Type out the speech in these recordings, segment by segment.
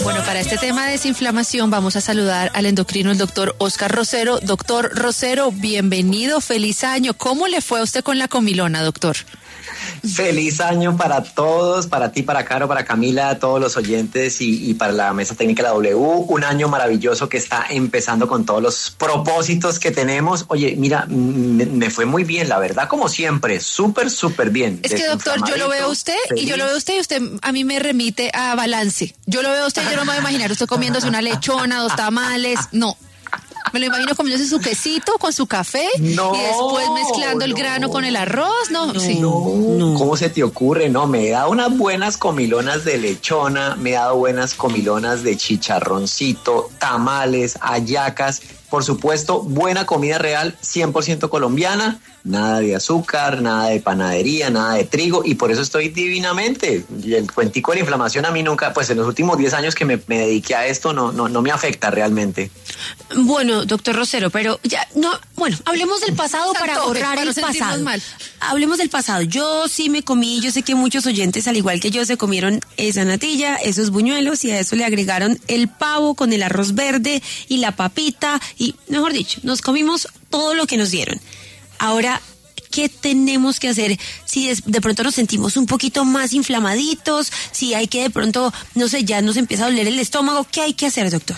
Bueno, para este tema de desinflamación vamos a saludar al endocrino, el doctor Oscar Rosero. Doctor Rosero, bienvenido, feliz año. ¿Cómo le fue a usted con la comilona, doctor? Feliz año para todos, para ti, para Caro, para Camila, a todos los oyentes y para la mesa técnica de la W. Un año maravilloso que está empezando con todos los propósitos que tenemos. Oye, mira, me fue muy bien, la verdad, como siempre, súper bien. Es que, doctor, yo lo veo a usted feliz. Y yo lo veo a usted y usted a mí me remite a balance. Yo lo veo a usted y yo no me voy a imaginar usted comiéndose una lechona, 2 tamales, no. Me lo imagino comiéndose su quesito con su café y después mezclando el grano con el arroz, ¿no? ¿Cómo se te ocurre? No, me he dado unas buenas comilonas de lechona, me he dado buenas comilonas de chicharroncito, tamales, hallacas, por supuesto, buena comida real, 100% colombiana, nada de azúcar, nada de panadería, nada de trigo, y por eso estoy divinamente. Y el cuentico de la inflamación a mí nunca, pues en los últimos 10 años que me dediqué a esto, no me afecta realmente. Bueno, doctor Rosero, pero ya, hablemos del pasado para ahorrar el pasado. Hablemos del pasado. Yo sí me comí, yo sé que muchos oyentes, al igual que yo, se comieron esa natilla, esos buñuelos, y a eso le agregaron el pavo con el arroz verde y la papita, y mejor dicho, nos comimos todo lo que nos dieron. Ahora, ¿qué tenemos que hacer si de pronto nos sentimos un poquito más inflamaditos? Si hay que de pronto, ya nos empieza a doler el estómago, ¿qué hay que hacer, doctor?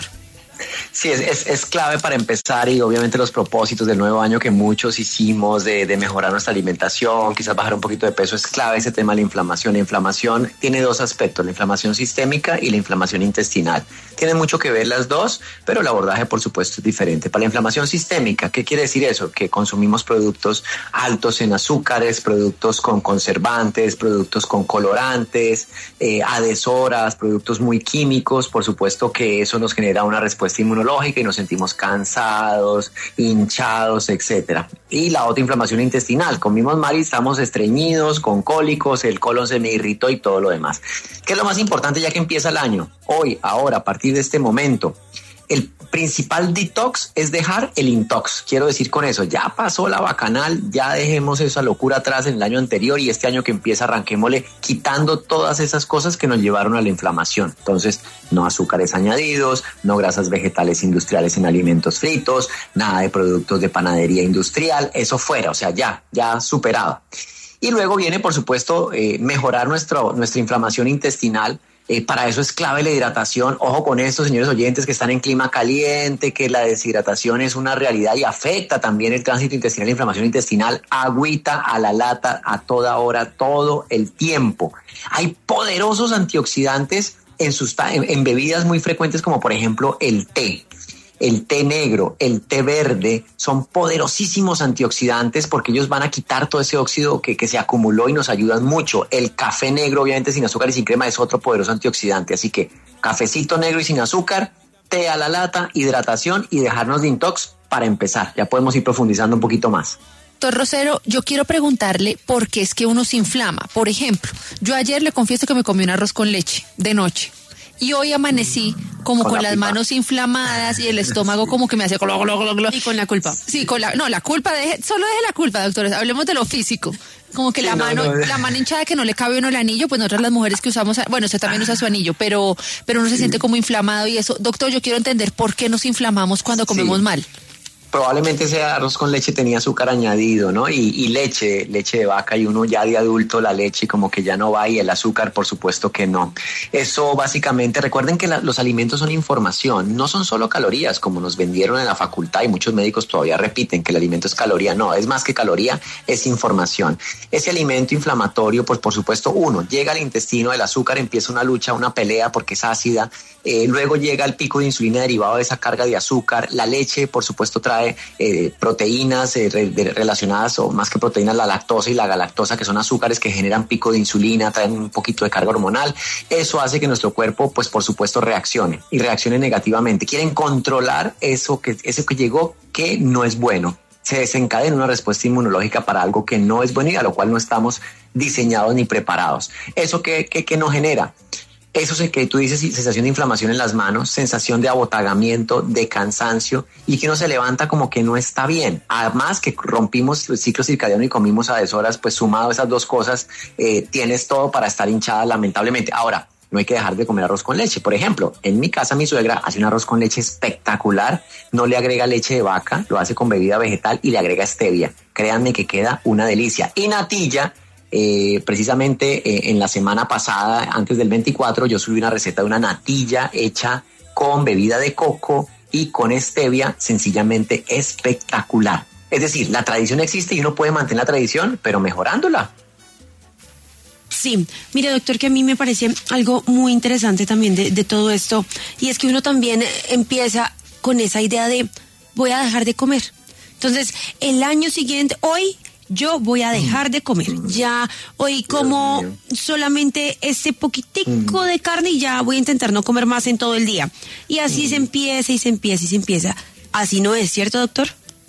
Sí, es clave para empezar, y obviamente los propósitos del nuevo año que muchos hicimos de mejorar nuestra alimentación, quizás bajar un poquito de peso, es clave ese tema de la inflamación. La inflamación tiene 2 aspectos, la inflamación sistémica y la inflamación intestinal. Tienen mucho que ver las dos, pero el abordaje por supuesto es diferente. Para la inflamación sistémica, ¿qué quiere decir eso? Que consumimos productos altos en azúcares, productos con conservantes, productos con colorantes, adesoras, productos muy químicos. Por supuesto que eso nos genera una respuesta inmunológica y nos sentimos cansados, hinchados, etcétera. Y la otra, inflamación intestinal, comimos mal y estamos estreñidos, con cólicos, el colon se me irritó y todo lo demás. ¿Qué es lo más importante ya que empieza el año? Hoy, ahora, a partir de este momento, el principal detox es dejar el intox. Quiero decir con eso, ya pasó la bacanal, ya dejemos esa locura atrás en el año anterior, y este año que empieza arranquémosle quitando todas esas cosas que nos llevaron a la inflamación. Entonces, no azúcares añadidos, no grasas vegetales industriales en alimentos fritos, nada de productos de panadería industrial, eso fuera, o sea, ya superado. Y luego viene, por supuesto, mejorar nuestra inflamación intestinal. Para eso es clave la hidratación. Ojo con esto, señores oyentes que están en clima caliente, que la deshidratación es una realidad y afecta también el tránsito intestinal, la inflamación intestinal. Agüita a la lata a toda hora, todo el tiempo. Hay poderosos antioxidantes en bebidas muy frecuentes, como por ejemplo el té negro, el té verde, son poderosísimos antioxidantes porque ellos van a quitar todo ese óxido que se acumuló y nos ayudan mucho. El café negro, obviamente sin azúcar y sin crema, es otro poderoso antioxidante. Así que cafecito negro y sin azúcar, té a la lata, hidratación y dejarnos de intox para empezar. Ya podemos ir profundizando un poquito más. Doctor Rosero, yo quiero preguntarle por qué es que uno se inflama. Por ejemplo, yo ayer le confieso que me comí un arroz con leche de noche. Y hoy amanecí como con las manos inflamadas y el estómago como que me hace glo, glo, glo, glo. Y con la culpa. Sí, la culpa, solo deje la culpa, doctores, hablemos de lo físico. Como que sí, la mano hinchada que no le cabe uno el anillo, pues nosotras las mujeres que usamos, bueno, usted también usa su anillo, pero uno se siente como inflamado y eso. Doctor, yo quiero entender por qué nos inflamamos cuando comemos mal. Probablemente ese arroz con leche tenía azúcar añadido, ¿no? Y leche de vaca, y uno ya de adulto la leche como que ya no va, y el azúcar por supuesto que no. Eso básicamente, recuerden que los alimentos son información, no son solo calorías como nos vendieron en la facultad, y muchos médicos todavía repiten que el alimento es caloría. No, es más que caloría, es información. Ese alimento inflamatorio, pues por supuesto, llega al intestino, el azúcar empieza una lucha, una pelea porque es ácida, luego llega el pico de insulina derivado de esa carga de azúcar. La leche por supuesto trae proteínas relacionadas, o más que proteínas, la lactosa y la galactosa, que son azúcares que generan pico de insulina, traen un poquito de carga hormonal. Eso hace que nuestro cuerpo, pues por supuesto, reaccione negativamente. Quieren controlar eso que llegó, que no es bueno. Se desencadena una respuesta inmunológica para algo que no es bueno y a lo cual no estamos diseñados ni preparados. ¿Eso qué nos genera? Eso es que tú dices, sensación de inflamación en las manos, sensación de abotagamiento, de cansancio, y que uno se levanta como que no está bien. Además que rompimos el ciclo circadiano y comimos a deshoras, pues sumado a esas dos cosas, tienes todo para estar hinchada lamentablemente. Ahora, no hay que dejar de comer arroz con leche. Por ejemplo, en mi casa mi suegra hace un arroz con leche espectacular, no le agrega leche de vaca, lo hace con bebida vegetal y le agrega stevia. Créanme que queda una delicia. Y natilla, precisamente en la semana pasada, antes del 24, yo subí una receta de una natilla hecha con bebida de coco y con stevia, sencillamente espectacular. Es decir, la tradición existe y uno puede mantener la tradición, pero mejorándola. Sí, mire doctor, que a mí me parece algo muy interesante también de todo esto, y es que uno también empieza con esa idea de voy a dejar de comer. Entonces, el año siguiente, hoy yo voy a dejar de comer. Ya hoy como solamente ese poquitico de carne y ya voy a intentar no comer más en todo el día. Y así se empieza y se empieza y se empieza. Así no es, ¿cierto, doctor?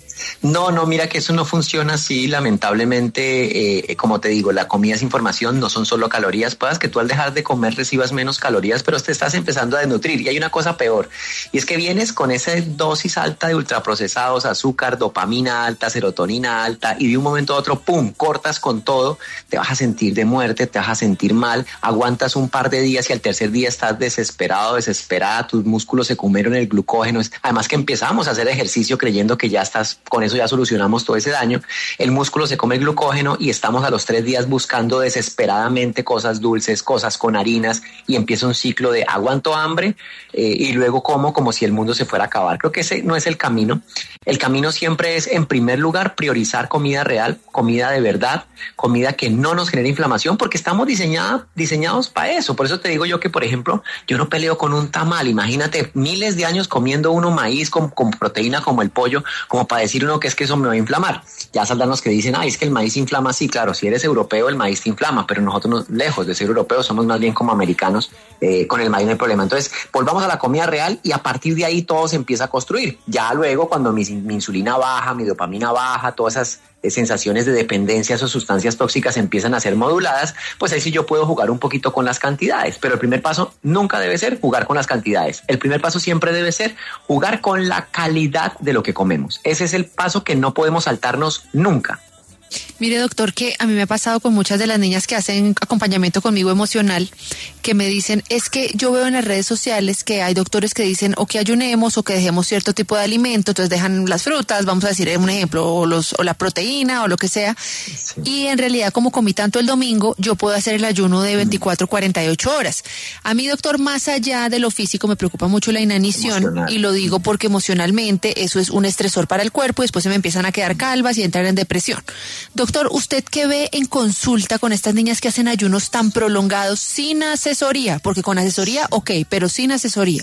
No, mira que eso no funciona así, lamentablemente, como te digo, la comida es información, no son solo calorías, puedas que tú al dejar de comer recibas menos calorías, pero te estás empezando a desnutrir. Y hay una cosa peor, y es que vienes con esa dosis alta de ultraprocesados, azúcar, dopamina alta, serotonina alta, y de un momento a otro, ¡pum!, cortas con todo, te vas a sentir de muerte, te vas a sentir mal, aguantas un par de días y al tercer día estás desesperado, desesperada, tus músculos se comieron el glucógeno. Además que empezamos a hacer ejercicio creyendo que ya estás, con eso ya solucionamos todo ese daño, el músculo se come el glucógeno y estamos a los 3 días buscando desesperadamente cosas dulces, cosas con harinas, y empieza un ciclo de aguanto hambre y luego como si el mundo se fuera a acabar. Creo que ese no es el camino. El camino siempre es, en primer lugar, priorizar comida real, comida de verdad, comida que no nos genere inflamación, porque estamos diseñados para eso. Por eso te digo yo que, por ejemplo, yo no peleo con un tamal. Imagínate miles de años comiendo uno maíz con proteína como el pollo, como para decir uno que es que eso me va a inflamar. Ya saldrán los que dicen, es que el maíz inflama. Sí, claro, si eres europeo el maíz te inflama, pero nosotros, lejos de ser europeos, somos más bien como americanos, con el maíz no hay problema. Entonces, volvamos a la comida real y a partir de ahí todo se empieza a construir. Ya luego, cuando mi insulina baja, mi dopamina baja, todas esas sensaciones de dependencia o sustancias tóxicas empiezan a ser moduladas, pues ahí sí yo puedo jugar un poquito con las cantidades, pero el primer paso nunca debe ser jugar con las cantidades. El primer paso siempre debe ser jugar con la calidad de lo que comemos. Ese es el paso que no podemos saltarnos nunca. Mire, doctor, que a mí me ha pasado con muchas de las niñas que hacen acompañamiento conmigo emocional, que me dicen, es que yo veo en las redes sociales que hay doctores que dicen o que ayunemos o que dejemos cierto tipo de alimento, entonces dejan las frutas, vamos a decir un ejemplo, o la proteína o lo que sea, sí. Y en realidad como comí tanto el domingo, yo puedo hacer el ayuno de 24, 48 horas. A mí, doctor, más allá de lo físico, me preocupa mucho la inanición, y lo digo porque emocionalmente eso es un estresor para el cuerpo y después se me empiezan a quedar calvas y entrar en depresión. Doctor, ¿usted qué ve en consulta con estas niñas que hacen ayunos tan prolongados sin asesoría? Porque con asesoría, ok, pero sin asesoría.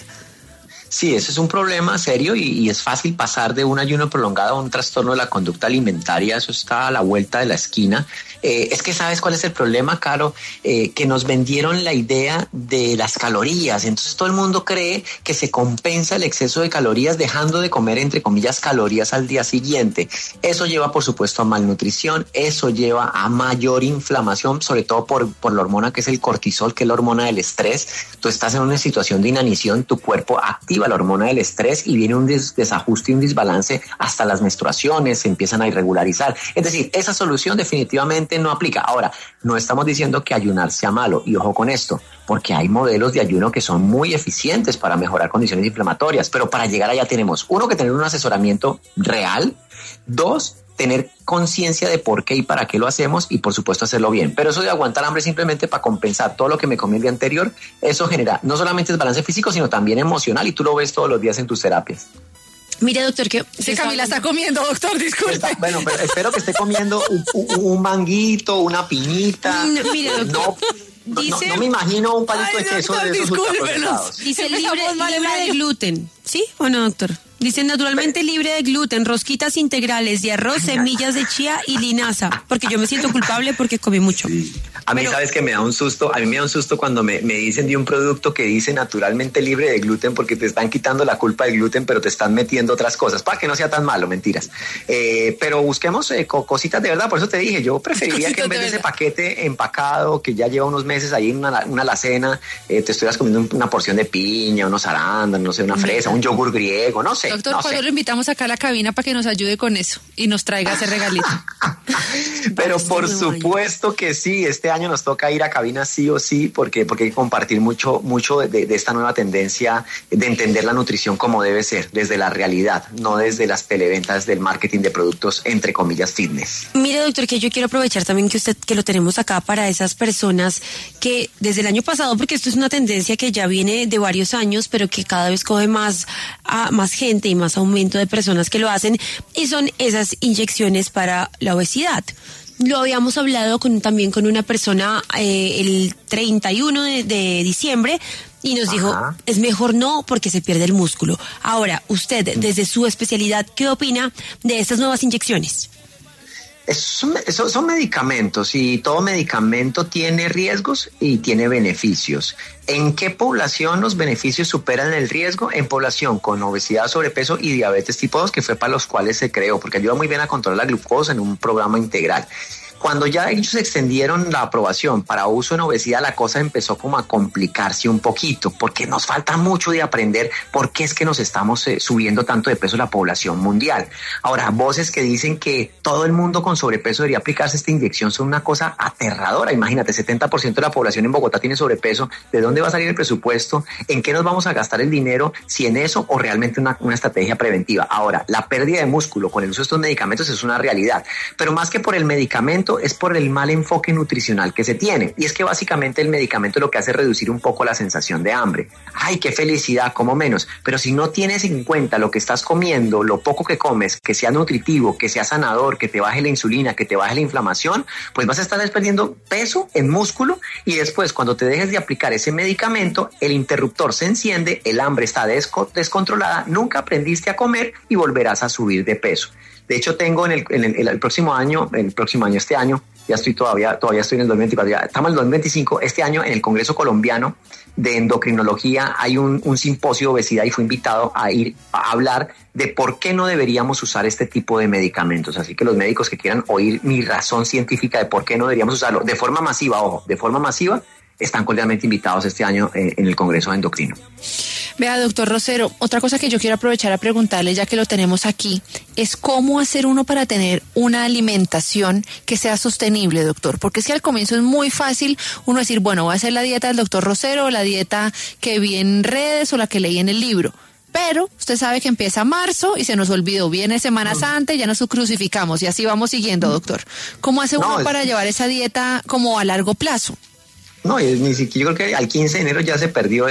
Sí, ese es un problema serio y es fácil pasar de un ayuno prolongado a un trastorno de la conducta alimentaria. Eso está a la vuelta de la esquina. Es que ¿sabes cuál es el problema, Caro? Que nos vendieron la idea de las calorías. Entonces todo el mundo cree que se compensa el exceso de calorías dejando de comer, entre comillas, calorías al día siguiente. Eso lleva, por supuesto, a malnutrición. Eso lleva a mayor inflamación, sobre todo por la hormona que es el cortisol, que es la hormona del estrés. Tú estás en una situación de inanición, tu cuerpo activa la hormona del estrés y viene un desajuste y un desbalance hasta las menstruaciones, se empiezan a irregularizar. Es decir, esa solución definitivamente no aplica. Ahora, no estamos diciendo que ayunar sea malo, y ojo con esto, porque hay modelos de ayuno que son muy eficientes para mejorar condiciones inflamatorias, pero para llegar allá tenemos, uno, que tener un asesoramiento real, dos, tener conciencia de por qué y para qué lo hacemos, y por supuesto hacerlo bien. Pero eso de aguantar hambre simplemente para compensar todo lo que me comí el día anterior, eso genera no solamente desbalance físico, sino también emocional, y tú lo ves todos los días en tus terapias. Mire, doctor, que Camila está comiendo, doctor, disculpe. Bueno, pero espero que esté comiendo un manguito, una piñita. Mire, doctor. Dice, no me imagino un palito de queso de esos ultraprocesados. Dice libre de gluten. ¿Sí o no, doctor? Dice naturalmente libre de gluten, rosquitas integrales de arroz, semillas de chía y linaza. Porque yo me siento culpable porque comí mucho. Sí. A mí, ¿sabes que me da un susto? A mí me da un susto cuando me dicen de un producto que dice naturalmente libre de gluten, porque te están quitando la culpa del gluten, pero te están metiendo otras cosas, para que no sea tan malo, mentiras. Pero busquemos cositas de verdad, por eso te dije, yo preferiría que en vez de ese paquete empacado, que ya lleva unos meses ahí en una alacena, te estuvieras comiendo una porción de piña, unos arándanos, no sé, una fresa, un yogur griego, no sé. Doctor, no ¿cuándo sé. lo invitamos acá a la cabina para que nos ayude con eso y nos traiga ese regalito? Pero por supuesto que sí, este año nos toca ir a cabina sí o sí, porque hay que compartir mucho de esta nueva tendencia de entender la nutrición como debe ser, desde la realidad, no desde las televentas del marketing de productos, entre comillas, fitness. Mire, doctor, que yo quiero aprovechar también que lo tenemos acá para esas personas que desde el año pasado, porque esto es una tendencia que ya viene de varios años, pero que cada vez coge más gente y más aumento de personas que lo hacen, y son esas inyecciones para la obesidad. Lo habíamos hablado también con una persona el 31 de diciembre y nos dijo, es mejor no porque se pierde el músculo. Ahora, usted, desde su especialidad, ¿qué opina de estas nuevas inyecciones? Son medicamentos y todo medicamento tiene riesgos y tiene beneficios. ¿En qué población los beneficios superan el riesgo? En población con obesidad, sobrepeso y diabetes tipo 2, que fue para los cuales se creó, porque ayuda muy bien a controlar la glucosa en un programa integral. Cuando ya ellos extendieron la aprobación para uso en obesidad, la cosa empezó como a complicarse un poquito, porque nos falta mucho de aprender por qué es que nos estamos subiendo tanto de peso la población mundial. Ahora, voces que dicen que todo el mundo con sobrepeso debería aplicarse esta inyección son una cosa aterradora. Imagínate, 70% de la población en Bogotá tiene sobrepeso. ¿De dónde va a salir el presupuesto? ¿En qué nos vamos a gastar el dinero? ¿Si en eso o realmente una estrategia preventiva? Ahora, la pérdida de músculo con el uso de estos medicamentos es una realidad, pero más que por el medicamento, es por el mal enfoque nutricional que se tiene. Y es que básicamente el medicamento lo que hace es reducir un poco la sensación de hambre. ¡Ay, qué felicidad! Como menos. Pero si no tienes en cuenta lo que estás comiendo, lo poco que comes, que sea nutritivo, que sea sanador, que te baje la insulina, que te baje la inflamación, pues vas a estar perdiendo peso en músculo y después cuando te dejes de aplicar ese medicamento, el interruptor se enciende, el hambre está descontrolada, nunca aprendiste a comer y volverás a subir de peso. De hecho, tengo el próximo año, este año, ya estoy todavía estoy en el 2024, ya estamos en el 2025, este año en el Congreso Colombiano de Endocrinología hay un simposio de obesidad y fui invitado a ir a hablar de por qué no deberíamos usar este tipo de medicamentos. Así que los médicos que quieran oír mi razón científica de por qué no deberíamos usarlo de forma masiva, están cordialmente invitados este año en el Congreso Endocrino. Vea, doctor Rosero, otra cosa que yo quiero aprovechar a preguntarle, ya que lo tenemos aquí, es cómo hacer uno para tener una alimentación que sea sostenible, doctor. Porque si al comienzo es muy fácil uno decir, bueno, voy a hacer la dieta del doctor Rosero, o la dieta que vi en redes o la que leí en el libro. Pero usted sabe que empieza marzo y se nos olvidó, viene Semana Santa y ya nos crucificamos y así vamos siguiendo, doctor. ¿Cómo hace uno para llevar esa dieta como a largo plazo? No, ni siquiera, yo creo que al 15 de enero ya se perdió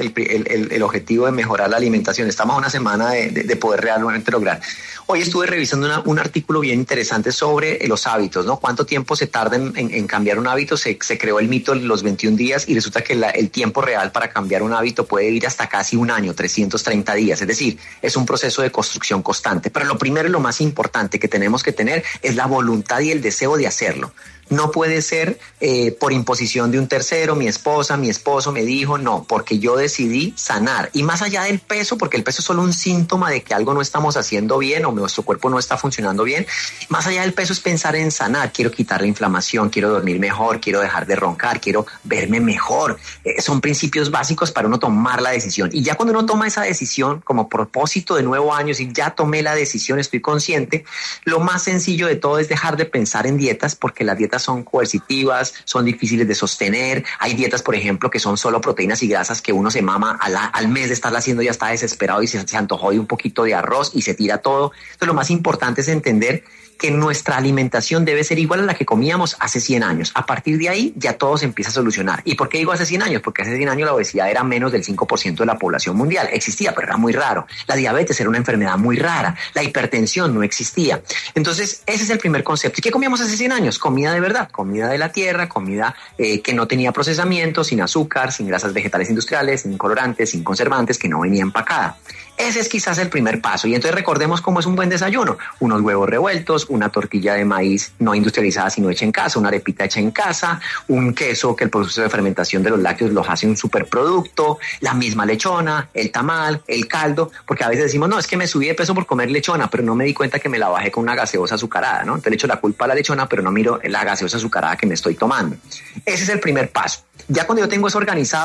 el objetivo de mejorar la alimentación. Estamos a una semana de poder realmente lograr. Hoy estuve revisando un artículo bien interesante sobre los hábitos, ¿no? ¿Cuánto tiempo se tarda en cambiar un hábito? Se creó el mito de los 21 días y resulta que el tiempo real para cambiar un hábito puede ir hasta casi un año, 330 días. Es decir, es un proceso de construcción constante. Pero lo primero y lo más importante que tenemos que tener es la voluntad y el deseo de hacerlo. No puede ser por imposición de un tercero, mi esposa, mi esposo me dijo, no, porque yo decidí sanar. Y más allá del peso, porque el peso es solo un síntoma de que algo no estamos haciendo bien o nuestro cuerpo no está funcionando bien, más allá del peso es pensar en sanar. Quiero quitar la inflamación, quiero dormir mejor, quiero dejar de roncar, quiero verme mejor. Son principios básicos para uno tomar la decisión. Y ya cuando uno toma esa decisión como propósito de nuevo año, si ya tomé la decisión, estoy consciente, lo más sencillo de todo es dejar de pensar en dietas, porque las dietas son coercitivas, son difíciles de sostener. Hay dietas, por ejemplo, que son solo proteínas y grasas que uno se mama al mes de estarla haciendo, ya está desesperado y se antojó de un poquito de arroz y se tira todo. Entonces lo más importante es entender que nuestra alimentación debe ser igual a la que comíamos hace 100 años. A partir de ahí ya todo se empieza a solucionar. ¿Y por qué digo hace 100 años? Porque hace 100 años la obesidad era menos del 5% de la población mundial. Existía, pero era muy raro. La diabetes era una enfermedad muy rara. La hipertensión no existía. Entonces, ese es el primer concepto. ¿Y qué comíamos hace 100 años? Comida de verdad, comida de la tierra, comida que no tenía procesamiento, sin azúcar, sin grasas vegetales industriales, sin colorantes, sin conservantes, que no venía empacada. Ese es quizás el primer paso. Y entonces recordemos cómo es un buen desayuno. Unos huevos revueltos, una tortilla de maíz no industrializada sino hecha en casa, una arepita hecha en casa, un queso que el proceso de fermentación de los lácteos los hace un superproducto, la misma lechona, el tamal, el caldo, porque a veces decimos, no, es que me subí de peso por comer lechona, pero no me di cuenta que me la bajé con una gaseosa azucarada, ¿no? Entonces le echo la culpa a la lechona, pero no miro la gaseosa azucarada que me estoy tomando. Ese es el primer paso. Ya cuando yo tengo eso organizado,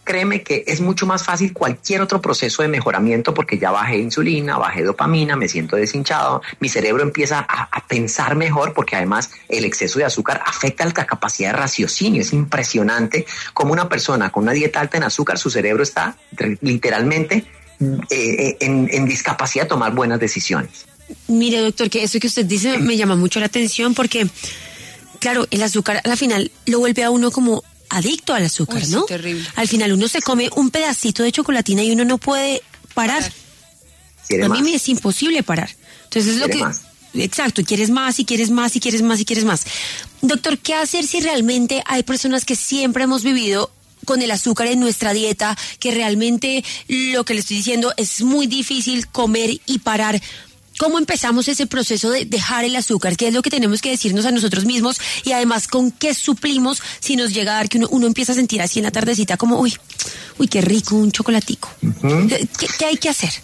créeme que es mucho más fácil cualquier otro proceso de mejoramiento porque ya bajé insulina, bajé dopamina, me siento deshinchado, mi cerebro empieza a pensar mejor porque además el exceso de azúcar afecta la capacidad de raciocinio. Es impresionante cómo una persona con una dieta alta en azúcar, su cerebro está literalmente en discapacidad de tomar buenas decisiones. Mire, doctor, que eso que usted dice me llama mucho la atención porque, claro, el azúcar al final lo vuelve a uno como adicto al azúcar, ¿no? Sí, terrible. Al final uno se come un pedacito de chocolatina y uno no puede parar. A mí me es imposible parar. Entonces es lo que... Más. Exacto, quieres más y quieres más y quieres más y quieres más. Doctor, ¿qué hacer si realmente hay personas que siempre hemos vivido con el azúcar en nuestra dieta, que realmente lo que le estoy diciendo es muy difícil comer y parar? ¿Cómo empezamos ese proceso de dejar el azúcar? ¿Qué es lo que tenemos que decirnos a nosotros mismos? Y además, ¿con qué suplimos si nos llega a dar que uno empieza a sentir así en la tardecita como, uy, qué rico, un chocolatico? Uh-huh. ¿Qué hay que hacer?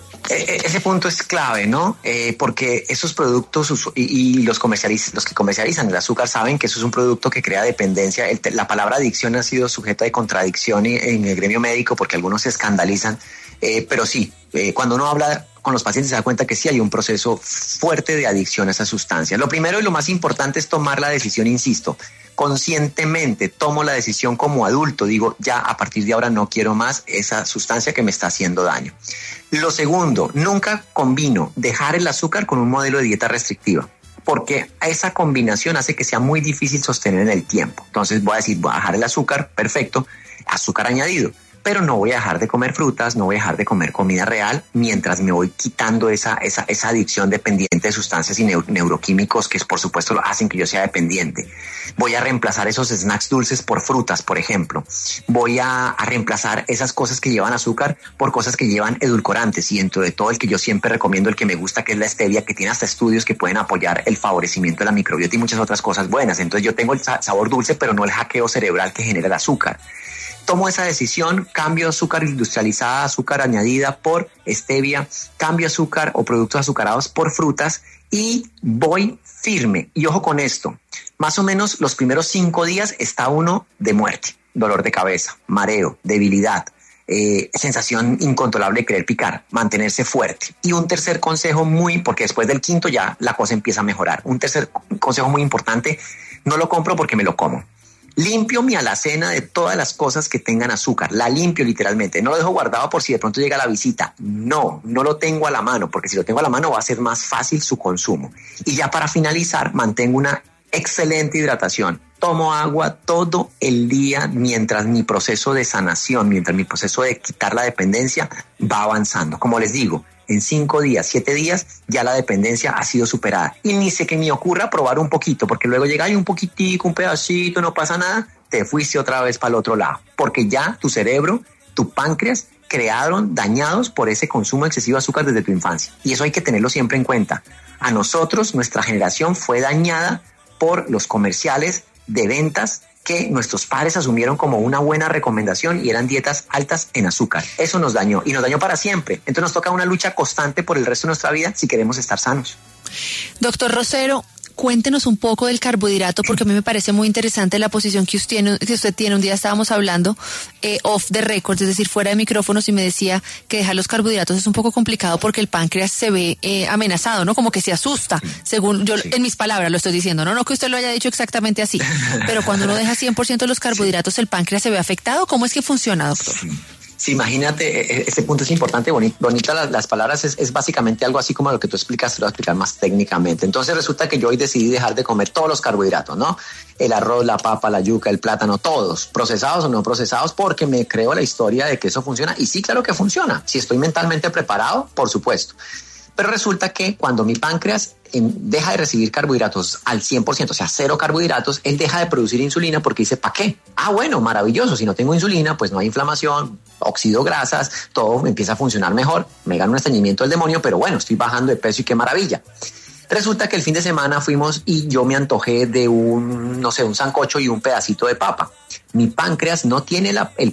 Ese punto es clave, ¿no? Porque esos productos y los que comercializan el azúcar saben que eso es un producto que crea dependencia. La palabra adicción ha sido sujeta de contradicción en el gremio médico porque algunos se escandalizan. Pero sí, cuando uno habla con los pacientes se da cuenta que sí hay un proceso fuerte de adicción a esa sustancia. Lo primero y lo más importante es tomar la decisión, insisto, conscientemente tomo la decisión como adulto, digo, ya a partir de ahora no quiero más esa sustancia que me está haciendo daño. Lo segundo, nunca combino dejar el azúcar con un modelo de dieta restrictiva, porque esa combinación hace que sea muy difícil sostener en el tiempo. Entonces voy a decir, voy a dejar el azúcar, perfecto, azúcar añadido, pero no voy a dejar de comer frutas, no voy a dejar de comer comida real mientras me voy quitando esa adicción dependiente de sustancias y neuroquímicos que por supuesto lo hacen que yo sea dependiente. Voy a reemplazar esos snacks dulces por frutas, por ejemplo. Voy a reemplazar esas cosas que llevan azúcar por cosas que llevan edulcorantes, y dentro de todo el que yo siempre recomiendo, el que me gusta, que es la stevia, que tiene hasta estudios que pueden apoyar el favorecimiento de la microbiota y muchas otras cosas buenas. Entonces yo tengo el sabor dulce, pero no el hackeo cerebral que genera el azúcar. Tomo esa decisión, cambio azúcar industrializada, azúcar añadida por stevia, cambio azúcar o productos azucarados por frutas y voy firme. Y ojo con esto, más o menos los primeros 5 días está uno de muerte, dolor de cabeza, mareo, debilidad, sensación incontrolable de querer picar, mantenerse fuerte. Y un tercer consejo porque después del 5º ya la cosa empieza a mejorar. Un tercer consejo muy importante, no lo compro porque me lo como. Limpio mi alacena de todas las cosas que tengan azúcar. La limpio literalmente. No lo dejo guardado por si de pronto llega la visita. No lo tengo a la mano, porque si lo tengo a la mano va a ser más fácil su consumo. Y ya para finalizar, mantengo una excelente hidratación. Tomo agua todo el día mientras mi proceso de sanación, mientras mi proceso de quitar la dependencia va avanzando. Como les digo, en 5 días, 7 días, ya la dependencia ha sido superada. Y ni se que me ocurra probar un poquito, porque luego llega un poquitico, un pedacito, no pasa nada, te fuiste otra vez para el otro lado. Porque ya tu cerebro, tu páncreas, quedaron dañados por ese consumo excesivo de azúcar desde tu infancia. Y eso hay que tenerlo siempre en cuenta. A nosotros, nuestra generación fue dañada por los comerciales de ventas que nuestros padres asumieron como una buena recomendación y eran dietas altas en azúcar. Eso nos dañó y nos dañó para siempre. Entonces nos toca una lucha constante por el resto de nuestra vida si queremos estar sanos. Doctor Rosero, cuéntenos un poco del carbohidrato, porque a mí me parece muy interesante la posición que usted tiene. Un día estábamos hablando off the record, es decir, fuera de micrófonos, y me decía que dejar los carbohidratos es un poco complicado porque el páncreas se ve amenazado, ¿no? Como que se asusta, según yo, en mis palabras lo estoy diciendo, no que usted lo haya dicho exactamente así, pero cuando uno deja 100% de los carbohidratos, el páncreas se ve afectado. ¿Cómo es que funciona, doctor? Sí, imagínate, ese punto es importante, bonita las palabras, es básicamente algo así como lo que tú explicas, te lo voy a explicar más técnicamente. Entonces resulta que yo hoy decidí dejar de comer todos los carbohidratos, ¿no? El arroz, la papa, la yuca, el plátano, todos, procesados o no procesados, porque me creo la historia de que eso funciona. Y sí, claro que funciona. Si estoy mentalmente preparado, por supuesto. Pero resulta que cuando mi páncreas deja de recibir carbohidratos al 100%, o sea, 0 carbohidratos, él deja de producir insulina porque dice, ¿para qué? Ah, bueno, maravilloso, si no tengo insulina, pues no hay inflamación, oxido grasas, todo empieza a funcionar mejor, me gana un estreñimiento del demonio, pero bueno, estoy bajando de peso y qué maravilla. Resulta que el fin de semana fuimos y yo me antojé de un sancocho y un pedacito de papa. Mi páncreas no tiene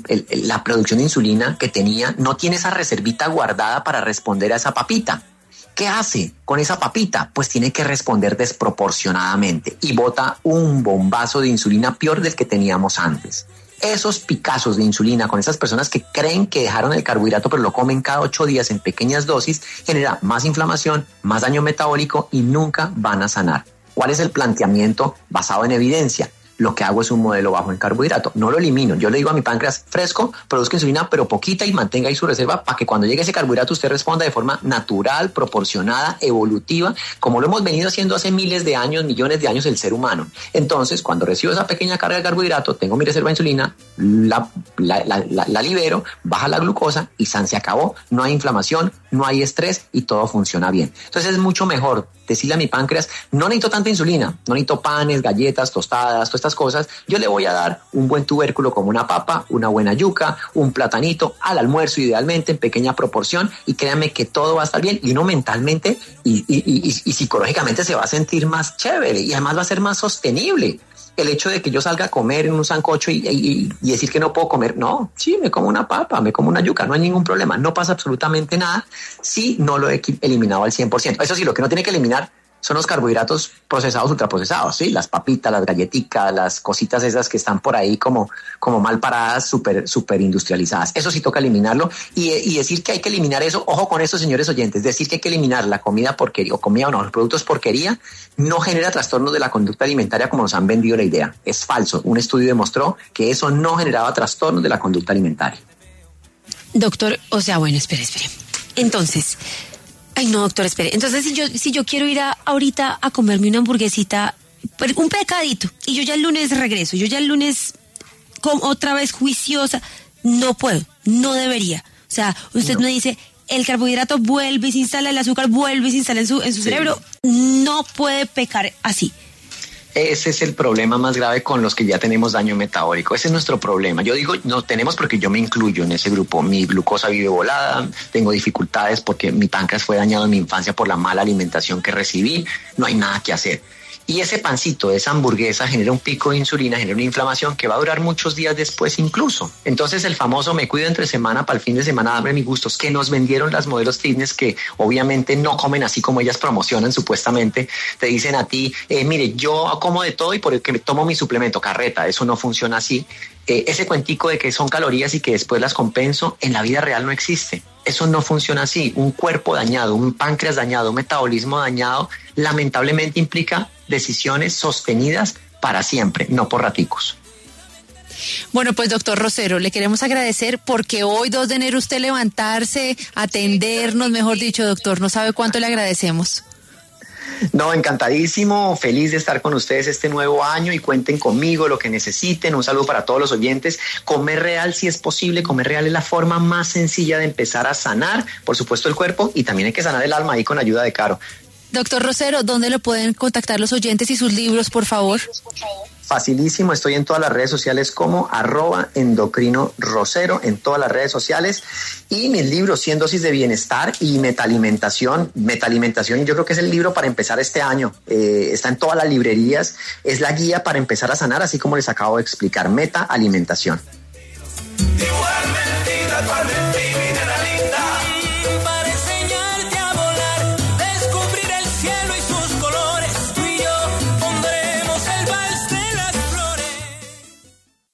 la producción de insulina que tenía, no tiene esa reservita guardada para responder a esa papita. ¿Qué hace con esa papita? Pues tiene que responder desproporcionadamente y bota un bombazo de insulina peor del que teníamos antes. esos picazos de insulina con esas personas que creen que dejaron el carbohidrato pero lo comen cada 8 días en pequeñas dosis, genera más inflamación, más daño metabólico y nunca van a sanar. ¿Cuál es el planteamiento basado en evidencia? Lo que hago es un modelo bajo en carbohidrato, no lo elimino. Yo le digo a mi páncreas, fresco, produzca insulina, pero poquita y mantenga ahí su reserva para que cuando llegue ese carbohidrato usted responda de forma natural, proporcionada, evolutiva, como lo hemos venido haciendo hace miles de años, millones de años el ser humano. Entonces, cuando recibo esa pequeña carga de carbohidrato, tengo mi reserva de insulina, la libero, baja la glucosa y se acabó. No hay inflamación, no hay estrés y todo funciona bien. Entonces es mucho mejor decirle a mi páncreas, no necesito tanta insulina, no necesito panes, galletas, tostadas, todas estas cosas. Yo le voy a dar un buen tubérculo como una papa, una buena yuca, un platanito al almuerzo idealmente en pequeña proporción y créanme que todo va a estar bien y uno mentalmente y psicológicamente se va a sentir más chévere y además va a ser más sostenible. El hecho de que yo salga a comer en un sancocho y decir que no puedo comer, no, sí, me como una papa, me como una yuca, no hay ningún problema, no pasa absolutamente nada si no lo he eliminado al 100%. Eso sí, lo que no tiene que eliminar son los carbohidratos procesados, ultraprocesados, ¿sí? Las papitas, las galletitas, las cositas esas que están por ahí como mal paradas, súper industrializadas. Eso sí toca eliminarlo y decir que hay que eliminar eso, ojo con esto, señores oyentes, decir que hay que eliminar la comida porquería o los productos porquería no genera trastornos de la conducta alimentaria como nos han vendido la idea. Es falso. Un estudio demostró que eso no generaba trastornos de la conducta alimentaria. Doctor, o sea, bueno, espere. Entonces... Ay, no, doctor, espere. Entonces, si yo quiero ir ahorita a comerme una hamburguesita, un pecadito, y yo ya el lunes regreso, yo ya el lunes otra vez juiciosa, no puedo, no debería. O sea, usted me dice, el carbohidrato vuelve y se instala, el azúcar vuelve y se instala en su cerebro, no puede pecar así. Ese es el problema más grave con los que ya tenemos daño metabólico. Ese es nuestro problema. Yo digo, no tenemos porque yo me incluyo en ese grupo. Mi glucosa vive volada, tengo dificultades porque mi páncreas fue dañado en mi infancia por la mala alimentación que recibí. No hay nada que hacer. Y ese pancito, esa hamburguesa genera un pico de insulina, genera una inflamación que va a durar muchos días después incluso. Entonces el famoso me cuido entre semana para el fin de semana darme mis gustos que nos vendieron las modelos fitness que obviamente no comen así como ellas promocionan supuestamente. Te dicen a ti, mire, yo como de todo y por el que me tomo mi suplemento, carreta, eso no funciona así. Ese cuentico de que son calorías y que después las compenso, en la vida real no existe. Eso no funciona así. Un cuerpo dañado, un páncreas dañado, un metabolismo dañado, lamentablemente implica decisiones sostenidas para siempre, no por raticos. Bueno, pues doctor Rosero, le queremos agradecer porque hoy 2 de enero usted levantarse, atendernos, mejor dicho, doctor, no sabe cuánto le agradecemos. No, encantadísimo, feliz de estar con ustedes este nuevo año y cuenten conmigo lo que necesiten. Un saludo para todos los oyentes. Comer real, si es posible, comer real es la forma más sencilla de empezar a sanar, por supuesto, el cuerpo y también hay que sanar el alma ahí con ayuda de Caro. Doctor Rosero, ¿dónde lo pueden contactar los oyentes y sus libros, por favor? Facilísimo, estoy en todas las redes sociales como @endocrinorosero en todas las redes sociales y mis libros 100 dosis de bienestar y metalimentación y yo creo que es el libro para empezar este año, está en todas las librerías, es la guía para empezar a sanar, así como les acabo de explicar, Meta Alimentación.